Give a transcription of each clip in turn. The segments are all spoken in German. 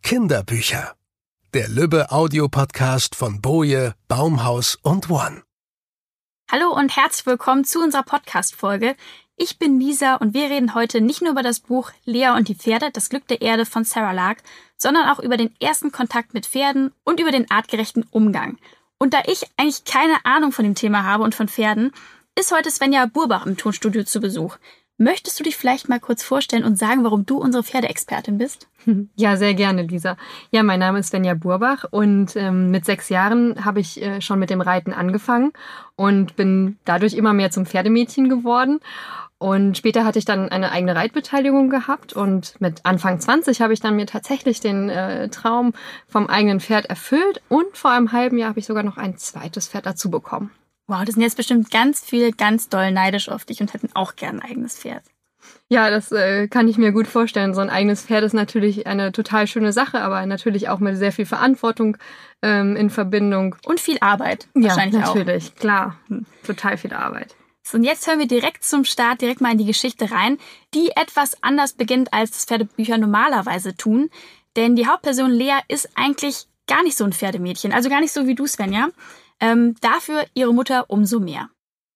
Kinderbücher. Der Lübbe-Audio-Podcast von Boje, Baumhaus und One. Hallo und herzlich willkommen zu unserer Podcast-Folge. Ich bin Lisa und wir reden heute nicht nur über das Buch Lea und die Pferde, das Glück der Erde von Sarah Lark, sondern auch über den ersten Kontakt mit Pferden und über den artgerechten Umgang. Und da ich eigentlich keine Ahnung von dem Thema habe und von Pferden, ist heute Svenja Burbach im Tonstudio zu Besuch. Möchtest du dich vielleicht mal kurz vorstellen und sagen, warum du unsere Pferdeexpertin bist? Ja, sehr gerne, Lisa. Ja, mein Name ist Svenja Burbach und mit 6 Jahren habe ich schon mit dem Reiten angefangen und bin dadurch immer mehr zum Pferdemädchen geworden. Und später hatte ich dann eine eigene Reitbeteiligung gehabt und mit Anfang 20 habe ich dann mir tatsächlich den Traum vom eigenen Pferd erfüllt und vor einem halben Jahr habe ich sogar noch ein zweites Pferd dazu bekommen. Wow, das sind jetzt bestimmt ganz viele ganz doll neidisch auf dich und hätten auch gern ein eigenes Pferd. Ja, das kann ich mir gut vorstellen. So ein eigenes Pferd ist natürlich eine total schöne Sache, aber natürlich auch mit sehr viel Verantwortung in Verbindung. Und viel Arbeit wahrscheinlich auch. Ja, natürlich, klar. Total viel Arbeit. So, und jetzt hören wir direkt zum Start direkt mal in die Geschichte rein, die etwas anders beginnt, als das Pferdebücher normalerweise tun. Denn die Hauptperson Lea ist eigentlich gar nicht so ein Pferdemädchen, also gar nicht so wie du, Svenja. Dafür ihre Mutter umso mehr.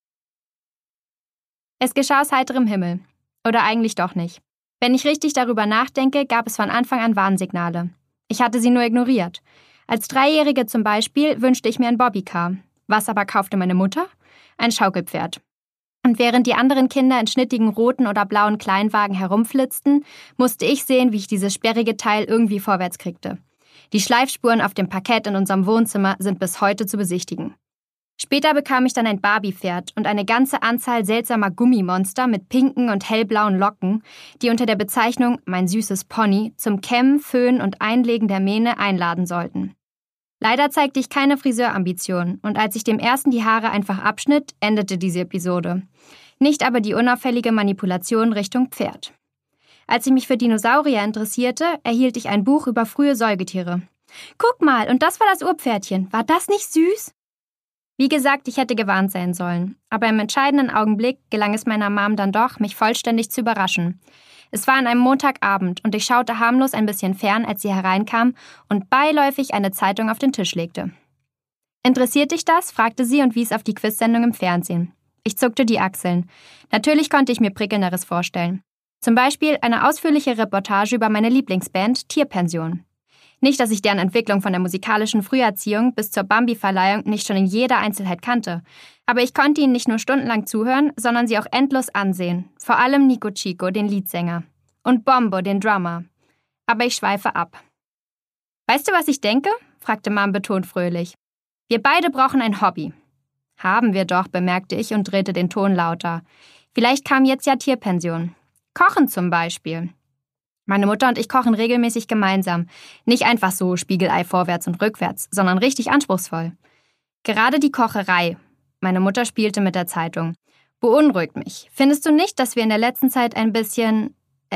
Es geschah aus heiterem Himmel. Oder eigentlich doch nicht. Wenn ich richtig darüber nachdenke, gab es von Anfang an Warnsignale. Ich hatte sie nur ignoriert. Als 3-Jährige zum Beispiel wünschte ich mir ein Bobbycar. Was aber kaufte meine Mutter? Ein Schaukelpferd. Und während die anderen Kinder in schnittigen roten oder blauen Kleinwagen herumflitzten, musste ich sehen, wie ich dieses sperrige Teil irgendwie vorwärts kriegte. Die Schleifspuren auf dem Parkett in unserem Wohnzimmer sind bis heute zu besichtigen. Später bekam ich dann ein Barbie-Pferd und eine ganze Anzahl seltsamer Gummimonster mit pinken und hellblauen Locken, die unter der Bezeichnung »mein süßes Pony« zum Kämmen, Föhnen und Einlegen der Mähne einladen sollten. Leider zeigte ich keine Friseurambition und als ich dem ersten die Haare einfach abschnitt, endete diese Episode. Nicht aber die unauffällige Manipulation Richtung Pferd. Als ich mich für Dinosaurier interessierte, erhielt ich ein Buch über frühe Säugetiere. Guck mal, und das war das Urpferdchen. War das nicht süß? Wie gesagt, ich hätte gewarnt sein sollen. Aber im entscheidenden Augenblick gelang es meiner Mom dann doch, mich vollständig zu überraschen. Es war an einem Montagabend und ich schaute harmlos ein bisschen fern, als sie hereinkam und beiläufig eine Zeitung auf den Tisch legte. »Interessiert dich das?« fragte sie und wies auf die Quizsendung im Fernsehen. Ich zuckte die Achseln. Natürlich konnte ich mir Prickelnderes vorstellen. Zum Beispiel eine ausführliche Reportage über meine Lieblingsband Tierpension. Nicht, dass ich deren Entwicklung von der musikalischen Früherziehung bis zur Bambi-Verleihung nicht schon in jeder Einzelheit kannte. Aber ich konnte ihnen nicht nur stundenlang zuhören, sondern sie auch endlos ansehen. Vor allem Nico Chico, den Leadsänger. Und Bombo, den Drummer. Aber ich schweife ab. »Weißt du, was ich denke?« fragte Mom betont fröhlich. »Wir beide brauchen ein Hobby.« »Haben wir doch«, bemerkte ich und drehte den Ton lauter. »Vielleicht kam jetzt ja Tierpension. Kochen zum Beispiel.« Meine Mutter und ich kochen regelmäßig gemeinsam. Nicht einfach so Spiegelei vorwärts und rückwärts, sondern richtig anspruchsvoll. Gerade die Kocherei. Meine Mutter spielte mit der Zeitung. Beunruhigt mich. Findest du nicht, dass wir in der letzten Zeit ein bisschen,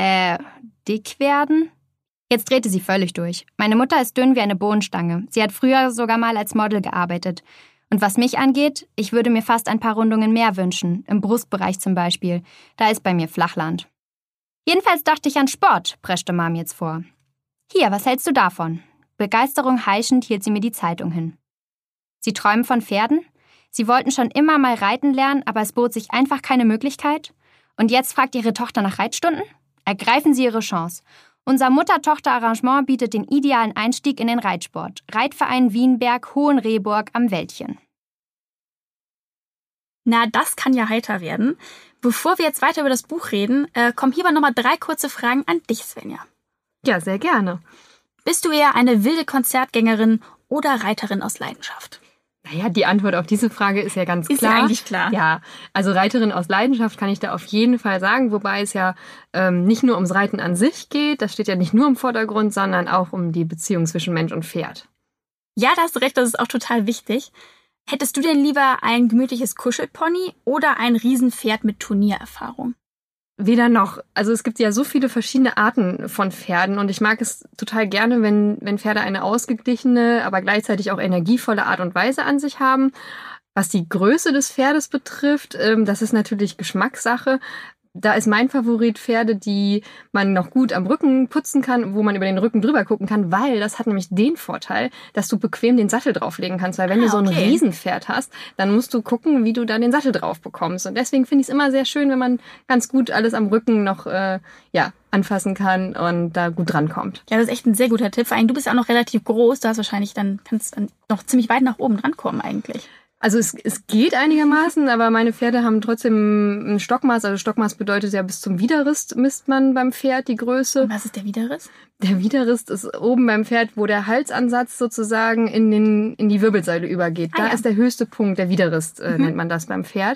dick werden? Jetzt drehte sie völlig durch. Meine Mutter ist dünn wie eine Bohnenstange. Sie hat früher sogar mal als Model gearbeitet. Und was mich angeht, ich würde mir fast ein paar Rundungen mehr wünschen. Im Brustbereich zum Beispiel. Da ist bei mir Flachland. Jedenfalls dachte ich an Sport, preschte Mom jetzt vor. Hier, was hältst du davon? Begeisterung heischend hielt sie mir die Zeitung hin. Sie träumen von Pferden? Sie wollten schon immer mal reiten lernen, aber es bot sich einfach keine Möglichkeit? Und jetzt fragt Ihre Tochter nach Reitstunden? Ergreifen Sie Ihre Chance. Unser Mutter-Tochter-Arrangement bietet den idealen Einstieg in den Reitsport. Reitverein Wienberg, Hohenrehburg am Wäldchen. Na, das kann ja heiter werden. Bevor wir jetzt weiter über das Buch reden, kommen hier aber nochmal 3 kurze Fragen an dich, Svenja. Ja, sehr gerne. Bist du eher eine wilde Konzertgängerin oder Reiterin aus Leidenschaft? Naja, die Antwort auf diese Frage ist ja ganz klar. Ist ja eigentlich klar. Ja, also Reiterin aus Leidenschaft kann ich da auf jeden Fall sagen, wobei es ja nicht nur ums Reiten an sich geht, das steht ja nicht nur im Vordergrund, sondern auch um die Beziehung zwischen Mensch und Pferd. Ja, da hast du recht, das ist auch total wichtig. Hättest du denn lieber ein gemütliches Kuschelpony oder ein Riesenpferd mit Turniererfahrung? Weder noch. Also es gibt ja so viele verschiedene Arten von Pferden und ich mag es total gerne, wenn Pferde eine ausgeglichene, aber gleichzeitig auch energievolle Art und Weise an sich haben. Was die Größe des Pferdes betrifft, das ist natürlich Geschmackssache. Da ist mein Favorit Pferde, die man noch gut am Rücken putzen kann, wo man über den Rücken drüber gucken kann, weil das hat nämlich den Vorteil, dass du bequem den Sattel drauflegen kannst. Weil wenn du so ein Riesenpferd hast, dann musst du gucken, wie du da den Sattel drauf bekommst. Und deswegen finde ich es immer sehr schön, wenn man ganz gut alles am Rücken noch anfassen kann und da gut drankommt. Ja, das ist echt ein sehr guter Tipp. Vor allem, du bist ja auch noch relativ groß, da hast wahrscheinlich kannst noch ziemlich weit nach oben drankommen eigentlich. Also es geht einigermaßen, aber meine Pferde haben trotzdem ein Stockmaß. Also Stockmaß bedeutet ja, bis zum Widerrist misst man beim Pferd die Größe. Und was ist der Widerrist? Der Widerrist ist oben beim Pferd, wo der Halsansatz sozusagen in die Wirbelsäule übergeht. Da ist der höchste Punkt, der Widerrist nennt man das beim Pferd.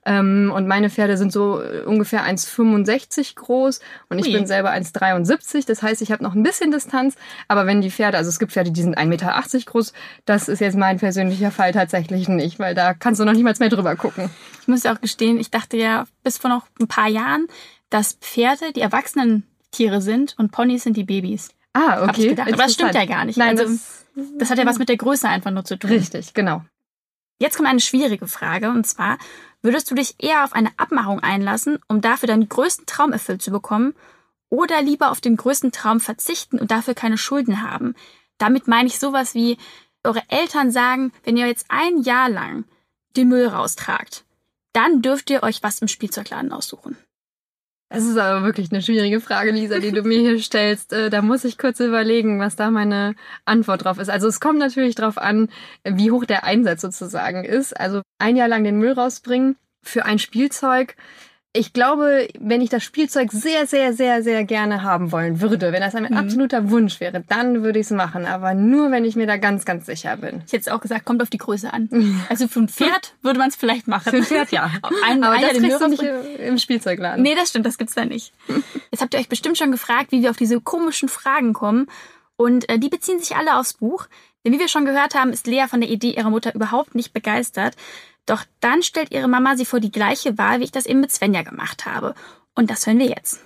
Und meine Pferde sind so ungefähr 1,65 groß und ich bin selber 1,73. Das heißt, ich habe noch ein bisschen Distanz. Aber wenn die Pferde, also es gibt Pferde, die sind 1,80 Meter groß, das ist jetzt mein persönlicher Fall tatsächlich nicht, weil da kannst du noch niemals mehr drüber gucken. Ich muss ja auch gestehen, ich dachte ja bis vor noch ein paar Jahren, dass Pferde die erwachsenen Tiere sind und Ponys sind die Babys. Ah, okay. Hab ich gedacht. Aber das stimmt ja gar nicht. Nein, also, das hat ja was mit der Größe einfach nur zu tun. Richtig, genau. Jetzt kommt eine schwierige Frage, und zwar, würdest du dich eher auf eine Abmachung einlassen, um dafür deinen größten Traum erfüllt zu bekommen, oder lieber auf den größten Traum verzichten und dafür keine Schulden haben? Damit meine ich sowas wie, eure Eltern sagen, wenn ihr jetzt 1 Jahr lang den Müll raustragt, dann dürft ihr euch was im Spielzeugladen aussuchen. Das ist aber wirklich eine schwierige Frage, Lisa, die du mir hier stellst. Da muss ich kurz überlegen, was da meine Antwort drauf ist. Also es kommt natürlich drauf an, wie hoch der Einsatz sozusagen ist. Also 1 Jahr lang den Müll rausbringen für ein Spielzeug. Ich glaube, wenn ich das Spielzeug sehr, sehr, sehr, sehr gerne haben wollen würde, wenn das ein absoluter Wunsch wäre, dann würde ich es machen. Aber nur, wenn ich mir da ganz, ganz sicher bin. Ich hätte auch gesagt, kommt auf die Größe an. Also für ein Pferd würde man es vielleicht machen. Für ein Pferd, ja. Aber das kriegst du nicht im Spielzeugladen. Nee, das stimmt, das gibt's da nicht. Jetzt habt ihr euch bestimmt schon gefragt, wie wir auf diese komischen Fragen kommen. Und die beziehen sich alle aufs Buch. Denn wie wir schon gehört haben, ist Lea von der Idee ihrer Mutter überhaupt nicht begeistert. Doch dann stellt ihre Mama sie vor die gleiche Wahl, wie ich das eben mit Svenja gemacht habe. Und das hören wir jetzt.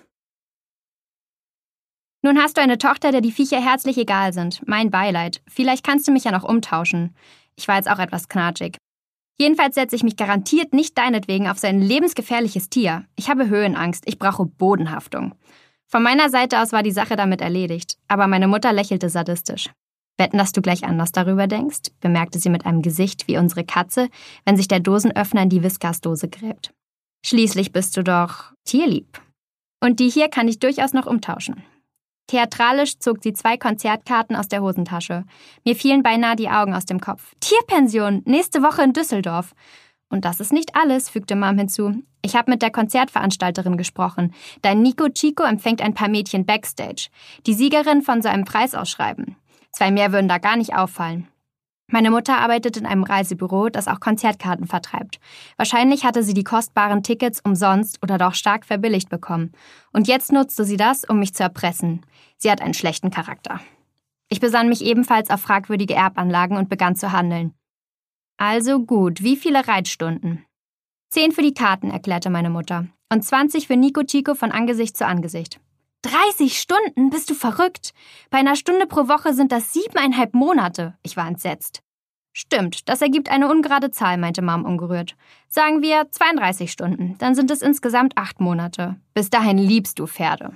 Nun hast du eine Tochter, der die Viecher herzlich egal sind. Mein Beileid. Vielleicht kannst du mich ja noch umtauschen. Ich war jetzt auch etwas knatschig. Jedenfalls setze ich mich garantiert nicht deinetwegen auf so ein lebensgefährliches Tier. Ich habe Höhenangst. Ich brauche Bodenhaftung. Von meiner Seite aus war die Sache damit erledigt. Aber meine Mutter lächelte sadistisch. Wetten, dass du gleich anders darüber denkst, bemerkte sie mit einem Gesicht wie unsere Katze, wenn sich der Dosenöffner in die Whiskas-Dose gräbt. Schließlich bist du doch tierlieb. Und die hier kann ich durchaus noch umtauschen. Theatralisch zog sie 2 Konzertkarten aus der Hosentasche. Mir fielen beinahe die Augen aus dem Kopf. Tierpension, nächste Woche in Düsseldorf. Und das ist nicht alles, fügte Mom hinzu. Ich habe mit der Konzertveranstalterin gesprochen. Dein Nico Chico empfängt ein paar Mädchen backstage. Die Siegerin von so einem Preisausschreiben. 2 mehr würden da gar nicht auffallen. Meine Mutter arbeitet in einem Reisebüro, das auch Konzertkarten vertreibt. Wahrscheinlich hatte sie die kostbaren Tickets umsonst oder doch stark verbilligt bekommen. Und jetzt nutzte sie das, um mich zu erpressen. Sie hat einen schlechten Charakter. Ich besann mich ebenfalls auf fragwürdige Erbanlagen und begann zu handeln. Also gut, wie viele Reitstunden? 10 für die Karten, erklärte meine Mutter. Und 20 für Nico Chico von Angesicht zu Angesicht. 30 Stunden? Bist du verrückt? Bei einer Stunde pro Woche sind das 7,5 Monate. Ich war entsetzt. Stimmt, das ergibt eine ungerade Zahl, meinte Mom ungerührt. Sagen wir 32 Stunden, dann sind es insgesamt 8 Monate. Bis dahin liebst du Pferde.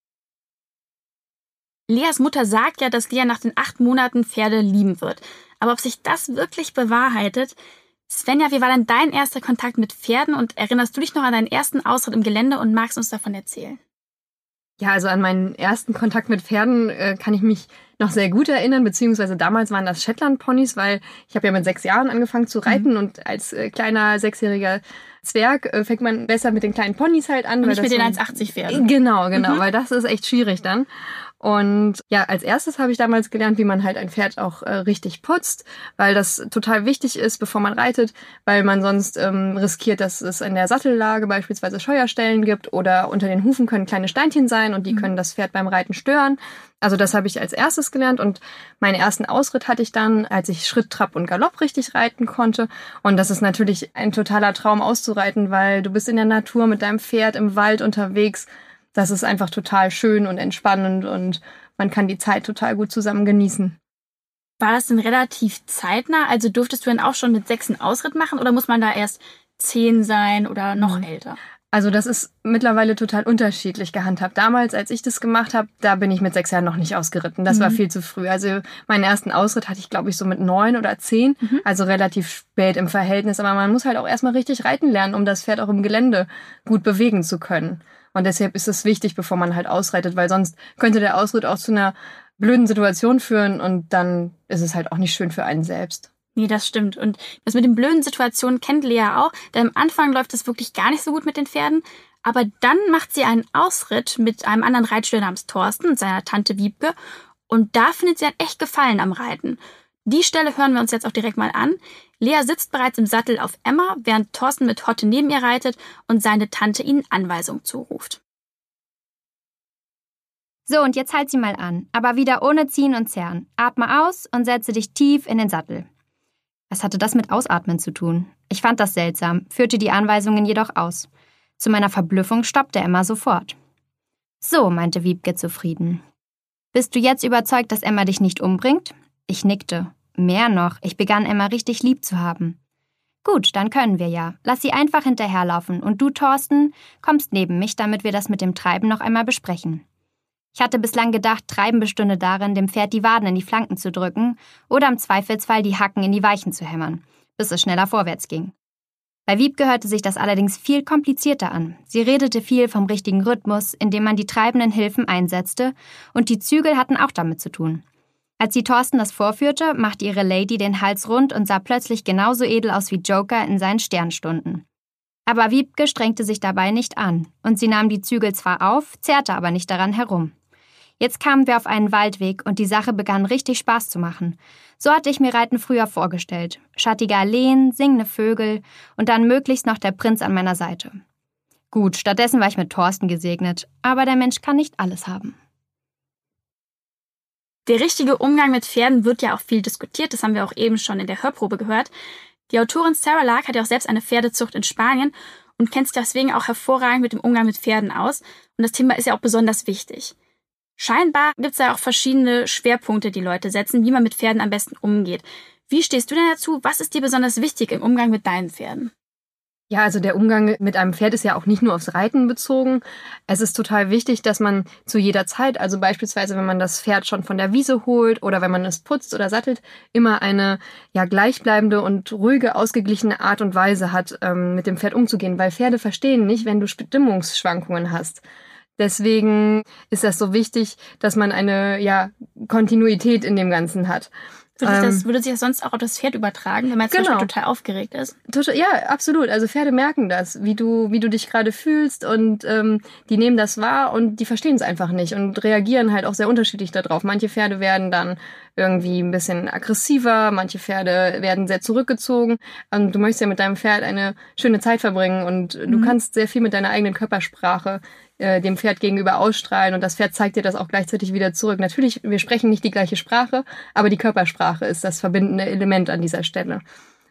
Leas Mutter sagt ja, dass Lea nach den 8 Monaten Pferde lieben wird. Aber ob sich das wirklich bewahrheitet? Svenja, wie war denn dein erster Kontakt mit Pferden und erinnerst du dich noch an deinen ersten Ausritt im Gelände und magst uns davon erzählen? Ja, also an meinen ersten Kontakt mit Pferden kann ich mich noch sehr gut erinnern, beziehungsweise damals waren das Shetland-Ponys, weil ich habe ja mit 6 Jahren angefangen zu reiten und als kleiner 6-jähriger Zwerg fängt man besser mit den kleinen Ponys halt an. Und nicht mit den 1,80 Pferden. Genau, weil das ist echt schwierig dann. Und ja, als erstes habe ich damals gelernt, wie man halt ein Pferd auch richtig putzt, weil das total wichtig ist, bevor man reitet, weil man sonst riskiert, dass es in der Sattellage beispielsweise Scheuerstellen gibt oder unter den Hufen können kleine Steinchen sein und die können das Pferd beim Reiten stören. Also das habe ich als erstes gelernt und meinen ersten Ausritt hatte ich dann, als ich Schritt, Trab und Galopp richtig reiten konnte. Und das ist natürlich ein totaler Traum auszureiten, weil du bist in der Natur mit deinem Pferd im Wald unterwegs. Das ist einfach total schön und entspannend und man kann die Zeit total gut zusammen genießen. War das denn relativ zeitnah? Also durftest du dann auch schon mit 6 einen Ausritt machen oder muss man da erst 10 sein oder noch älter? Also das ist mittlerweile total unterschiedlich gehandhabt. Damals, als ich das gemacht habe, da bin ich mit 6 Jahren noch nicht ausgeritten. Das war viel zu früh. Also meinen ersten Ausritt hatte ich, glaube ich, so mit 9 oder 10. Also relativ spät im Verhältnis. Aber man muss halt auch erstmal richtig reiten lernen, um das Pferd auch im Gelände gut bewegen zu können. Und deshalb ist es wichtig, bevor man halt ausreitet, weil sonst könnte der Ausritt auch zu einer blöden Situation führen und dann ist es halt auch nicht schön für einen selbst. Nee, das stimmt. Und das mit den blöden Situationen kennt Lea auch. Denn am Anfang läuft es wirklich gar nicht so gut mit den Pferden. Aber dann macht sie einen Ausritt mit einem anderen Reitschüler namens Thorsten und seiner Tante Wiebke. Und da findet sie einen echt Gefallen am Reiten. Die Stelle hören wir uns jetzt auch direkt mal an. Lea sitzt bereits im Sattel auf Emma, während Thorsten mit Hotte neben ihr reitet und seine Tante ihnen Anweisungen zuruft. So, und jetzt halt sie mal an. Aber wieder ohne Ziehen und Zerren. Atme aus und setze dich tief in den Sattel. Was hatte das mit Ausatmen zu tun? Ich fand das seltsam, führte die Anweisungen jedoch aus. Zu meiner Verblüffung stoppte Emma sofort. So, meinte Wiebke zufrieden. Bist du jetzt überzeugt, dass Emma dich nicht umbringt? Ich nickte. Mehr noch, ich begann Emma richtig lieb zu haben. Gut, dann können wir ja. Lass sie einfach hinterherlaufen und du, Thorsten, kommst neben mich, damit wir das mit dem Treiben noch einmal besprechen. Ich hatte bislang gedacht, Treiben bestünde darin, dem Pferd die Waden in die Flanken zu drücken oder im Zweifelsfall die Hacken in die Weichen zu hämmern, bis es schneller vorwärts ging. Bei Wiebke hörte sich das allerdings viel komplizierter an. Sie redete viel vom richtigen Rhythmus, in dem man die treibenden Hilfen einsetzte, und die Zügel hatten auch damit zu tun. Als sie Thorsten das vorführte, machte ihre Lady den Hals rund und sah plötzlich genauso edel aus wie Joker in seinen Sternstunden. Aber Wiebke strengte sich dabei nicht an, und sie nahm die Zügel zwar auf, zerrte aber nicht daran herum. Jetzt kamen wir auf einen Waldweg und die Sache begann richtig Spaß zu machen. So hatte ich mir Reiten früher vorgestellt. Schattige Alleen, singende Vögel und dann möglichst noch der Prinz an meiner Seite. Gut, stattdessen war ich mit Thorsten gesegnet, aber der Mensch kann nicht alles haben. Der richtige Umgang mit Pferden wird ja auch viel diskutiert, das haben wir auch eben schon in der Hörprobe gehört. Die Autorin Sarah Lark hat ja auch selbst eine Pferdezucht in Spanien und kennt sich deswegen auch hervorragend mit dem Umgang mit Pferden aus. Und das Thema ist ja auch besonders wichtig. Scheinbar gibt es ja auch verschiedene Schwerpunkte, die Leute setzen, wie man mit Pferden am besten umgeht. Wie stehst du denn dazu? Was ist dir besonders wichtig im Umgang mit deinen Pferden? Ja, also der Umgang mit einem Pferd ist ja auch nicht nur aufs Reiten bezogen. Es ist total wichtig, dass man zu jeder Zeit, also beispielsweise wenn man das Pferd schon von der Wiese holt oder wenn man es putzt oder sattelt, immer eine gleichbleibende und ruhige, ausgeglichene Art und Weise hat, mit dem Pferd umzugehen. Weil Pferde verstehen nicht, wenn du Stimmungsschwankungen hast. Deswegen ist das so wichtig, dass man eine Kontinuität in dem Ganzen hat. Würde sich das sonst auch auf das Pferd übertragen, wenn man zum Beispiel total aufgeregt ist? Ja, absolut. Also Pferde merken das, wie du dich gerade fühlst und die nehmen das wahr und die verstehen es einfach nicht und reagieren halt auch sehr unterschiedlich darauf. Manche Pferde werden dann irgendwie ein bisschen aggressiver, manche Pferde werden sehr zurückgezogen und du möchtest ja mit deinem Pferd eine schöne Zeit verbringen und du kannst sehr viel mit deiner eigenen Körpersprache dem Pferd gegenüber ausstrahlen und das Pferd zeigt dir das auch gleichzeitig wieder zurück. Natürlich, wir sprechen nicht die gleiche Sprache, aber die Körpersprache ist das verbindende Element an dieser Stelle.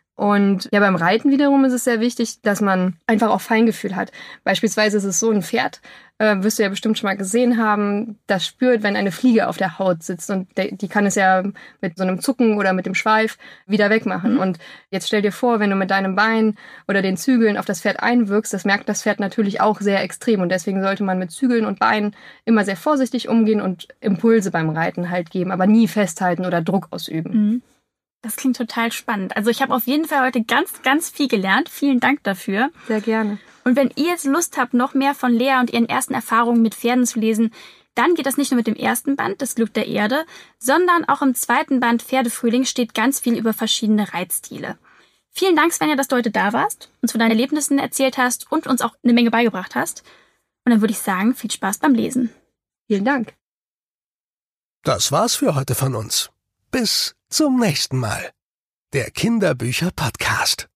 Und ja, beim Reiten wiederum ist es sehr wichtig, dass man einfach auch Feingefühl hat. Beispielsweise ist es so, ein Pferd, wirst du ja bestimmt schon mal gesehen haben, das spürt, wenn eine Fliege auf der Haut sitzt und die kann es ja mit so einem Zucken oder mit dem Schweif wieder wegmachen. Und jetzt stell dir vor, wenn du mit deinem Bein oder den Zügeln auf das Pferd einwirkst, das merkt das Pferd natürlich auch sehr extrem und deswegen sollte man mit Zügeln und Beinen immer sehr vorsichtig umgehen und Impulse beim Reiten halt geben, aber nie festhalten oder Druck ausüben. Das klingt total spannend. Also ich habe auf jeden Fall heute ganz, ganz viel gelernt. Vielen Dank dafür. Sehr gerne. Und wenn ihr jetzt Lust habt, noch mehr von Lea und ihren ersten Erfahrungen mit Pferden zu lesen, dann geht das nicht nur mit dem ersten Band, Das Glück der Erde, sondern auch im zweiten Band, Pferdefrühling, steht ganz viel über verschiedene Reitstile. Vielen Dank, Svenja, dass du heute da warst, uns von deinen Erlebnissen erzählt hast und uns auch eine Menge beigebracht hast. Und dann würde ich sagen, viel Spaß beim Lesen. Vielen Dank. Das war's für heute von uns. Bis zum nächsten Mal. Der Kinderbücher-Podcast.